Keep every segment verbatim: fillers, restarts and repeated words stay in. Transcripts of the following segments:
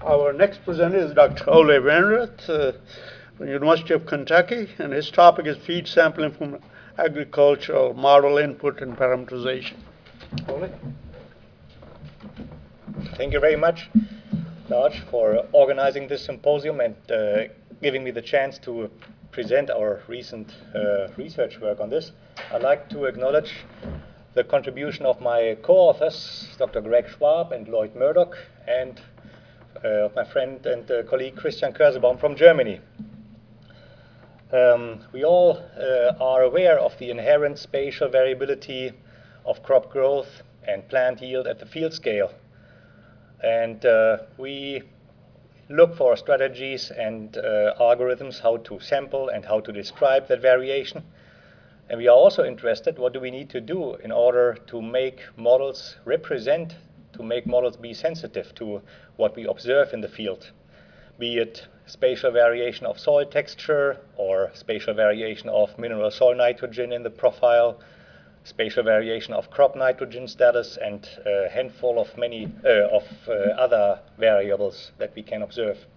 Our next presenter is Doctor Ole Wenrath uh, from the University of Kentucky, and his topic is feed sampling from agricultural model input and parameterization. Ole? Thank you very much, Raj, for organizing this symposium and uh, giving me the chance to present our recent uh, research work on this. I'd like to acknowledge the contribution of my co-authors, Doctor Greg Schwab and Lloyd Murdoch, and uh, my friend and uh, colleague Christian Körsebaum from Germany. Um, we all uh, are aware of the inherent spatial variability of crop growth and plant yield at the field scale. And uh, we look for strategies and uh, algorithms how to sample and how to describe that variation. And we are also interested, what do we need to do in order to make models represent, to make models be sensitive to what we observe in the field, be it spatial variation of soil texture or spatial variation of mineral soil nitrogen in the profile, spatial variation of crop nitrogen status, and a handful of many uh, of uh, other variables that we can observe.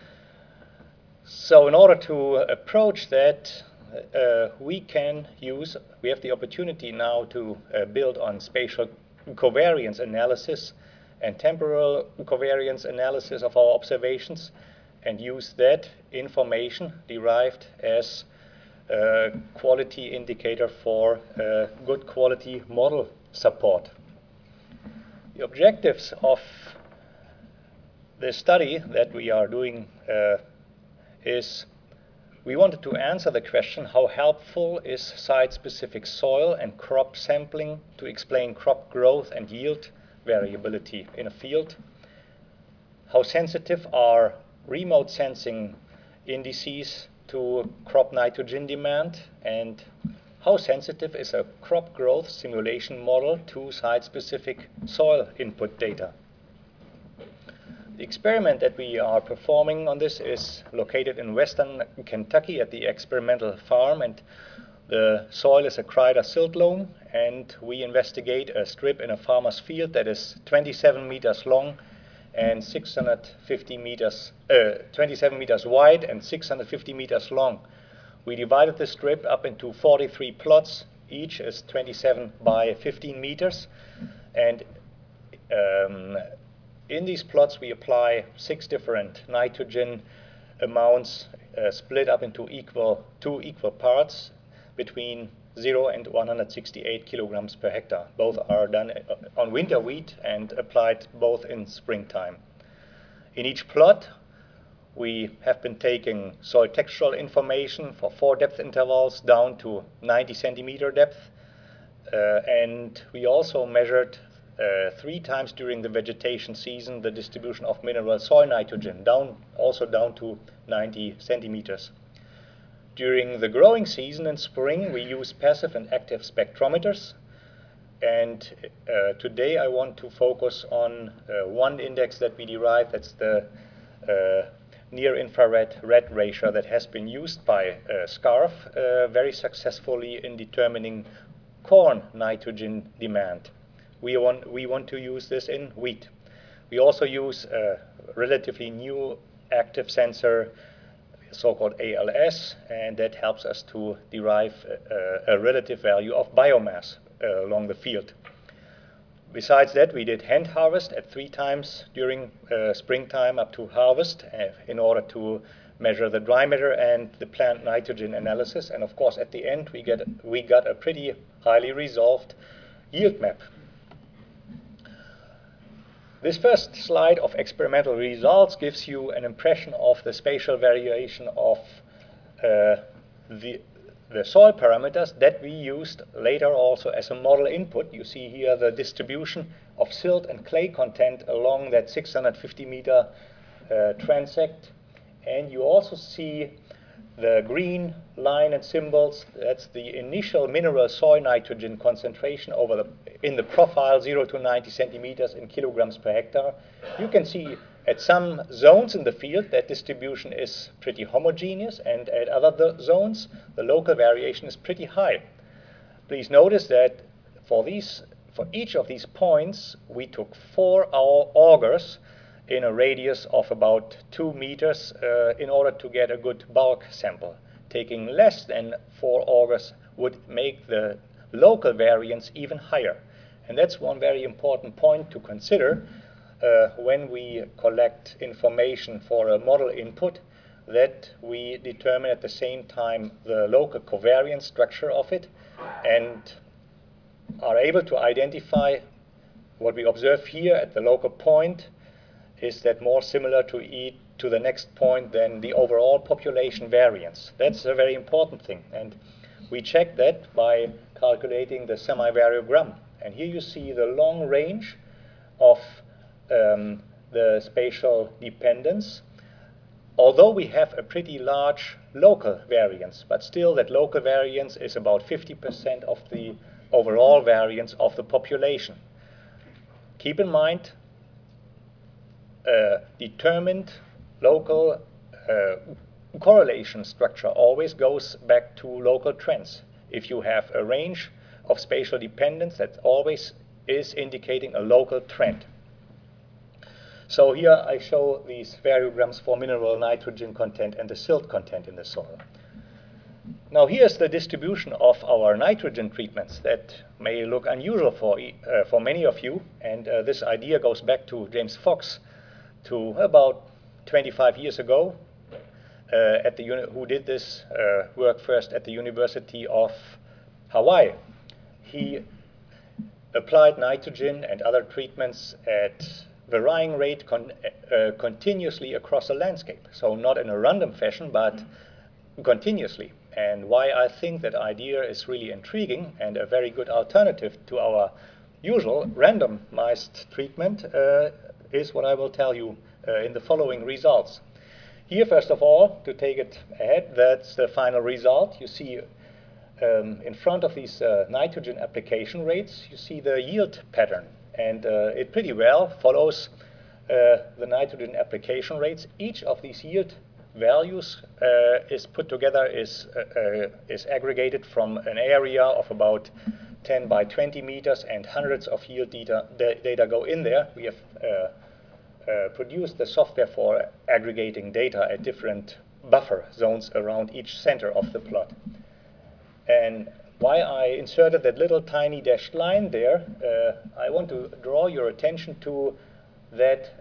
So in order to approach that, uh, we can use, we have the opportunity now to uh, build on spatial covariance analysis and temporal covariance analysis of our observations and use that information derived as Uh, quality indicator for uh, good quality model support. The objectives of the study that we are doing uh, is we wanted to answer the question, how helpful is site-specific soil and crop sampling to explain crop growth and yield variability in a field? How sensitive are remote sensing indices to crop nitrogen demand, and how sensitive is a crop growth simulation model to site-specific soil input data? The experiment that we are performing on this is located in western Kentucky at the experimental farm, and the soil is a Kreider silt loam, and we investigate a strip in a farmer's field that is twenty-seven meters long and six hundred fifty meters, uh, twenty-seven meters wide and six hundred fifty meters long. We divided the strip up into forty-three plots. Each is twenty-seven by fifteen meters. And um, in these plots, we apply six different nitrogen amounts uh, split up into equal, two equal parts between zero and one hundred sixty-eight kilograms per hectare. Both are done on winter wheat and applied both in springtime. In each plot, we have been taking soil textural information for four depth intervals down to ninety centimeter depth. Uh, and we also measured uh, three times during the vegetation season the distribution of mineral soil nitrogen, down, also down to ninety centimeters. During the growing season in spring, we use passive and active spectrometers. And uh, today I want to focus on uh, one index that we derived, that's the uh, near-infrared red ratio that has been used by uh, SCARF uh, very successfully in determining corn nitrogen demand. We want, we want to use this in wheat. We also use a relatively new active sensor, so-called A L S, and that helps us to derive a, a relative value of biomass uh, along the field. Besides that, we did hand harvest at three times during uh, springtime up to harvest uh, in order to measure the dry matter and the plant nitrogen analysis. And of course, at the end, we get we got a pretty highly resolved yield map. This first slide of experimental results gives you an impression of the spatial variation of uh, the, the soil parameters that we used later also as a model input. You see here the distribution of silt and clay content along that six hundred fifty meter uh, transect. And you also see the green line and symbols. That's the initial mineral soil nitrogen concentration over the in the profile zero to ninety centimeters in kilograms per hectare. You can see at some zones in the field that distribution is pretty homogeneous, and at other zones the local variation is pretty high. Please notice that for these for each of these points we took four our augers in a radius of about two meters uh, in order to get a good bulk sample. Taking less than four augers would make the local variance even higher. And that's one very important point to consider uh, when we collect information for a model input, that we determine at the same time the local covariance structure of it and are able to identify what we observe here at the local point is that more similar to E to the next point than the overall population variance. That's a very important thing. And we check that by calculating the semi-variogram. And here you see the long range of um, the spatial dependence. Although we have a pretty large local variance, but still that local variance is about fifty percent of the overall variance of the population. Keep in mind, uh, determined local uh, correlation structure always goes back to local trends. If you have a range of spatial dependence, that always is indicating a local trend. So here I show these variograms for mineral nitrogen content and the silt content in the soil. Now here's the distribution of our nitrogen treatments that may look unusual for, uh, for many of you. And uh, this idea goes back to James Fox, to about twenty-five years ago, uh, at the uni who did this uh, work first at the University of Hawaii. He applied nitrogen and other treatments at varying rate con uh, continuously across a landscape. So not in a random fashion, but continuously. And why I think that idea is really intriguing and a very good alternative to our usual randomized treatment uh, is what I will tell you uh, in the following results. Here, first of all, to take it ahead, that's the final result. You see um, in front of these uh, nitrogen application rates, you see the yield pattern. And uh, it pretty well follows uh, the nitrogen application rates. Each of these yield values uh, is put together, is, uh, uh, is aggregated from an area of about ten by twenty meters, and hundreds of yield data, data go in there. We have uh, uh, produced the software for aggregating data at different buffer zones around each center of the plot. And why I inserted that little tiny dashed line there, uh, I want to draw your attention to that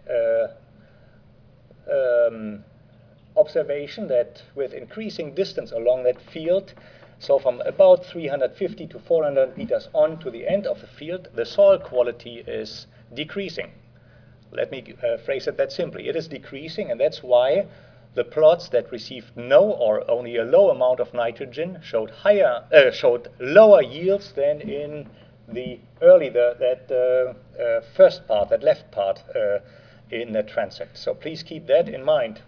uh, um, observation that with increasing distance along that field, so from about three hundred fifty to four hundred meters on to the end of the field, the soil quality is decreasing. Let me uh, phrase it that simply. It is decreasing, and that's why the plots that received no or only a low amount of nitrogen showed higher, uh, showed lower yields than in the early, the, that uh, uh, first part, that left part uh, in the transect. So please keep that in mind.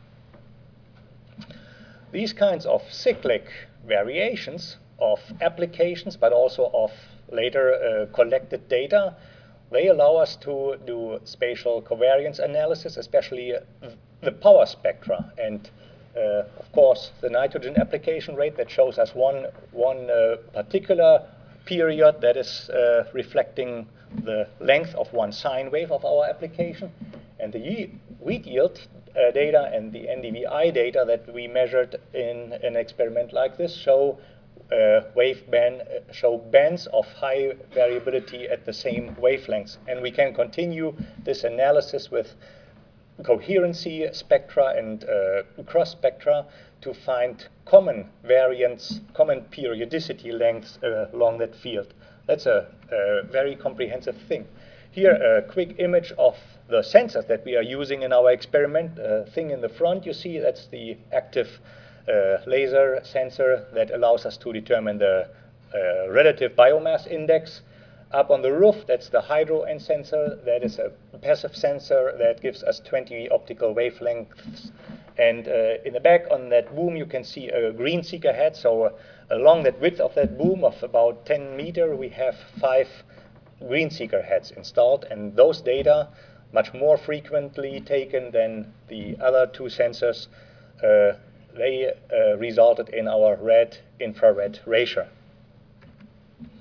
These kinds of cyclic variations of applications, but also of later uh, collected data, they allow us to do spatial covariance analysis, especially the power spectra. And uh, of course, the nitrogen application rate that shows us one, one uh, particular period that is uh, reflecting the length of one sine wave of our application. And the wheat yield uh, data and the N D V I data that we measured in an experiment like this show uh, wave band, uh, show bands of high variability at the same wavelengths. And we can continue this analysis with coherency spectra and uh, cross spectra to find common variance, common periodicity lengths uh, along that field. That's a, a very comprehensive thing. Here, a quick image of the sensors that we are using in our experiment. Uh, thing in the front, you see, that's the active uh, laser sensor that allows us to determine the uh, relative biomass index. Up on the roof, that's the hydro N sensor. That is a passive sensor that gives us twenty optical wavelengths. And uh, in the back on that boom, you can see a green seeker head. So uh, along that width of that boom of about ten meter, we have five green seeker heads installed. And those data, much more frequently taken than the other two sensors, uh, they uh, resulted in our red-infrared ratio.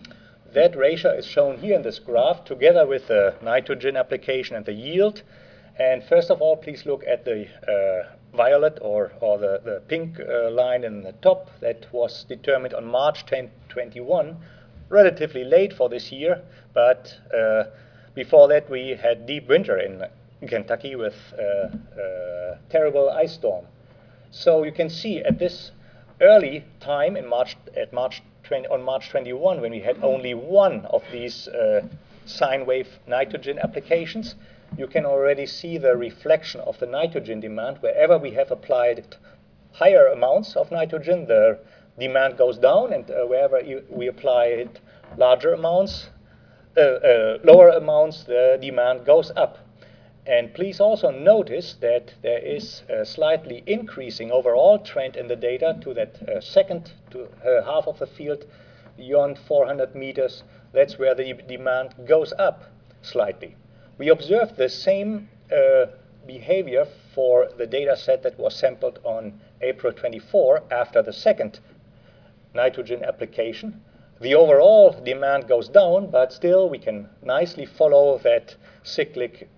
That ratio is shown here in this graph together with the nitrogen application and the yield. And first of all, please look at the uh, violet or, or the, the pink uh, line in the top that was determined on March tenth, twenty-one, relatively late for this year, but uh, before that we had deep winter in Kentucky with uh, uh, terrible ice storm. So you can see at this early time in March, at March twenty, on March twenty-first, when we had only one of these uh, sine wave nitrogen applications, you can already see the reflection of the nitrogen demand. Wherever we have applied higher amounts of nitrogen, the demand goes down, and uh, wherever you, we apply it larger amounts, uh, uh, lower amounts, the demand goes up. And please also notice that there is a slightly increasing overall trend in the data to that uh, second to uh, half of the field beyond four hundred meters. That's where the demand goes up slightly. We observed the same uh, behavior for the data set that was sampled on April twenty-fourth after the second nitrogen application. The overall demand goes down, but still we can nicely follow that cyclic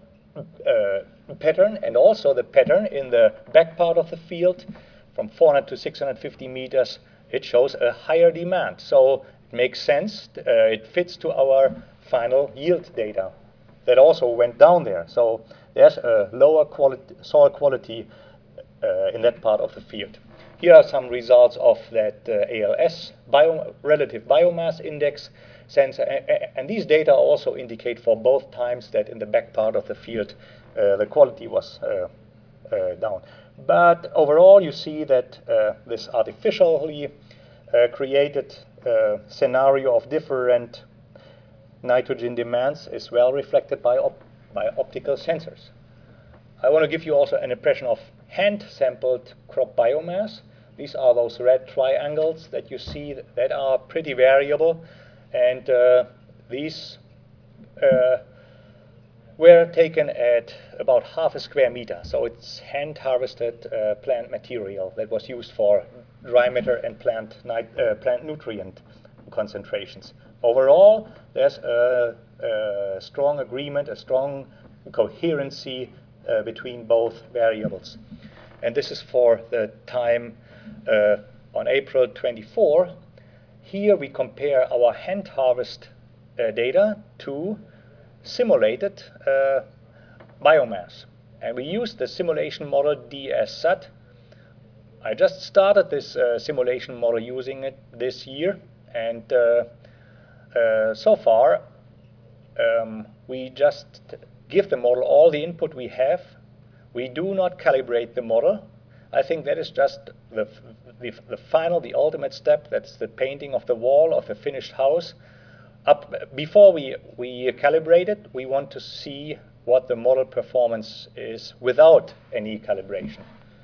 uh, pattern, and also the pattern in the back part of the field from four hundred to six hundred fifty meters. It shows a higher demand. So it makes sense. Uh, it fits to our final yield data that also went down there. So there's a lower quality, soil quality uh, in that part of the field. Here are some results of that uh, A L S, bio, relative biomass index sensor, and these data also indicate for both times that in the back part of the field uh, the quality was uh, uh, down. But overall you see that uh, this artificially uh, created uh, scenario of different nitrogen demands is well reflected by, op by optical sensors. I want to give you also an impression of hand-sampled crop biomass. These are those red triangles that you see that are pretty variable, and uh, these uh, were taken at about half a square meter. So it's hand-harvested uh, plant material that was used for dry matter and plant, uh, plant nutrient concentrations. Overall, there's a, a strong agreement, a strong coherency uh, between both variables. And this is for the time uh, on April twenty-fourth. Here we compare our hand harvest uh, data to simulated uh, biomass. And we used the simulation model D S S A T. I just started this uh, simulation model using it this year, and uh, uh, so far um, we just give the model all the input we have. We do not calibrate the model. I think that is just the, the, the final, the ultimate step. That's the painting of the wall of the finished house. Up, before we, we calibrate it, we want to see what the model performance is without any calibration.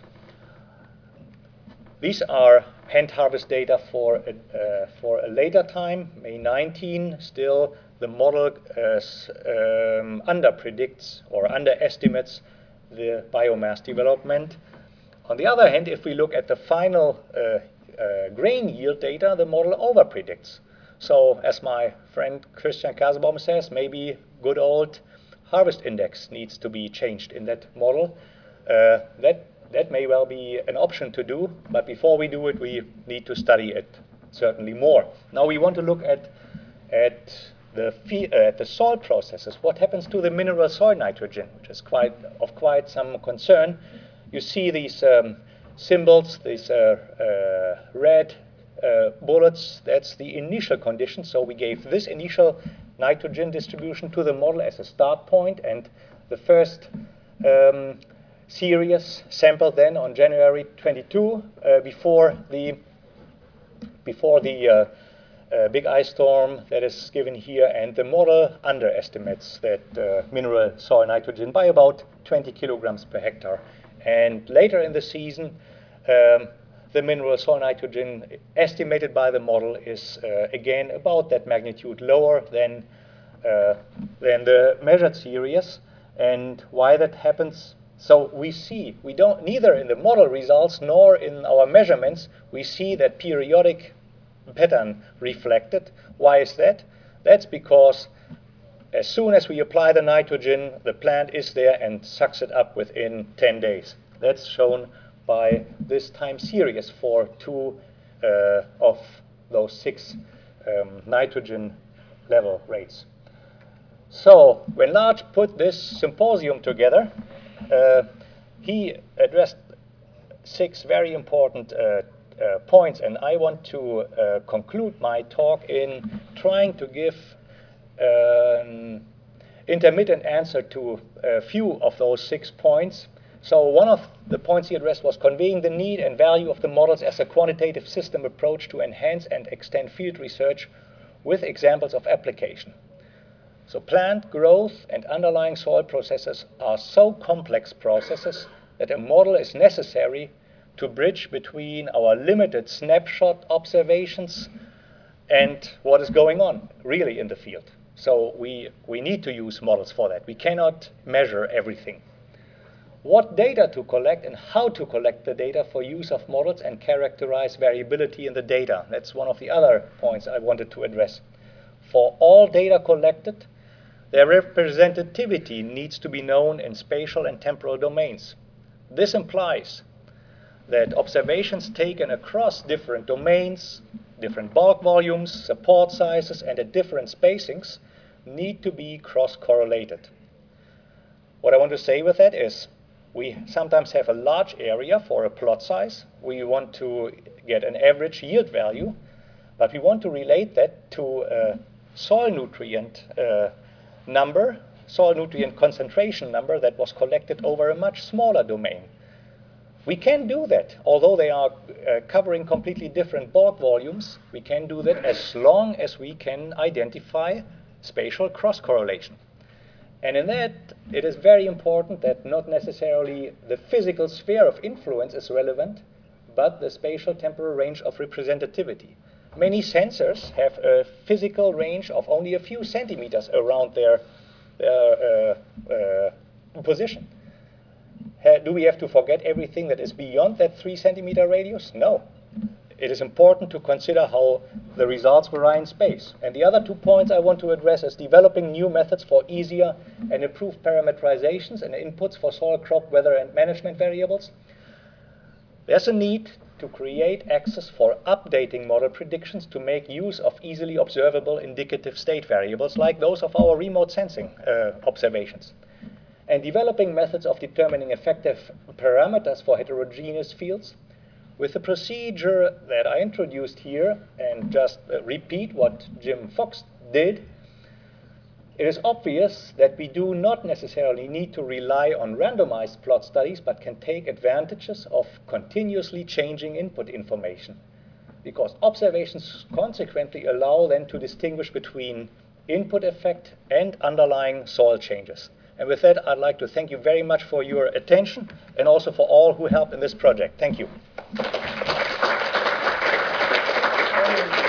These are hand harvest data for a, uh, for a later time, May nineteenth. Still, the model uh, um, under-predicts or underestimates the biomass development. On the other hand, if we look at the final uh, uh, grain yield data, the model over-predicts. So, as my friend Christian Kasebaum says, maybe good old harvest index needs to be changed in that model. Uh, that That may well be an option to do, but before we do it, we need to study it certainly more. Now we want to look at, at, the, fee, uh, at the soil processes. What happens to the mineral soil nitrogen, which is quite, of quite some concern. You see these um, symbols, these uh, uh, red uh, bullets. That's the initial condition. So we gave this initial nitrogen distribution to the model as a start point, and the first um, series sampled then on January twenty-second uh, before the before the uh, uh, big ice storm that is given here, and the model underestimates that uh, mineral soil nitrogen by about twenty kilograms per hectare. And later in the season, um, the mineral soil nitrogen estimated by the model is uh, again about that magnitude lower than uh, than the measured series. And why that happens? So we see, we don't, neither in the model results nor in our measurements, we see that periodic pattern reflected. Why is that? That's because As soon as we apply the nitrogen, the plant is there and sucks it up within ten days. That's shown by this time series for two uh, of those six um, nitrogen level rates. So when Large put this symposium together, uh, he addressed six very important uh, uh, points, and I want to uh, conclude my talk in trying to give an intermittent answer to a few of those six points. So one of the points he addressed was conveying the need and value of the models as a quantitative system approach to enhance and extend field research with examples of application. So plant growth and underlying soil processes are so complex processes that a model is necessary to bridge between our limited snapshot observations and what is going on really in the field. So we, we need to use models for that. We cannot measure everything. What data to collect and how to collect the data for use of models and characterize variability in the data. That's one of the other points I wanted to address. For all data collected, their representativity needs to be known in spatial and temporal domains. This implies that observations taken across different domains, different bulk volumes, support sizes, and at different spacings need to be cross-correlated. What I want to say with that is we sometimes have a large area for a plot size. We want to get an average yield value, but we want to relate that to a soil nutrient uh, number, soil nutrient concentration number that was collected over a much smaller domain. We can do that, although they are uh, covering completely different bulk volumes. We can do that as long as we can identify spatial cross-correlation. And in that, it is very important that not necessarily the physical sphere of influence is relevant, but the spatial temporal range of representativity. Many sensors have a physical range of only a few centimeters around their, their uh, uh, position. Do we have to forget everything that is beyond that three centimeter radius? No. It is important to consider how the results vary in space. And the other two points I want to address is developing new methods for easier and improved parameterizations and inputs for soil, crop, weather, and management variables. There's a need to create access for updating model predictions to make use of easily observable indicative state variables like those of our remote sensing uh, observations. And developing methods of determining effective parameters for heterogeneous fields with the procedure that I introduced here, and just uh, repeat what Jim Fox did. It is obvious that we do not necessarily need to rely on randomized plot studies, but can take advantages of continuously changing input information, because observations consequently allow then to distinguish between input effect and underlying soil changes. And with that, I'd like to thank you very much for your attention and also for all who helped in this project. Thank you.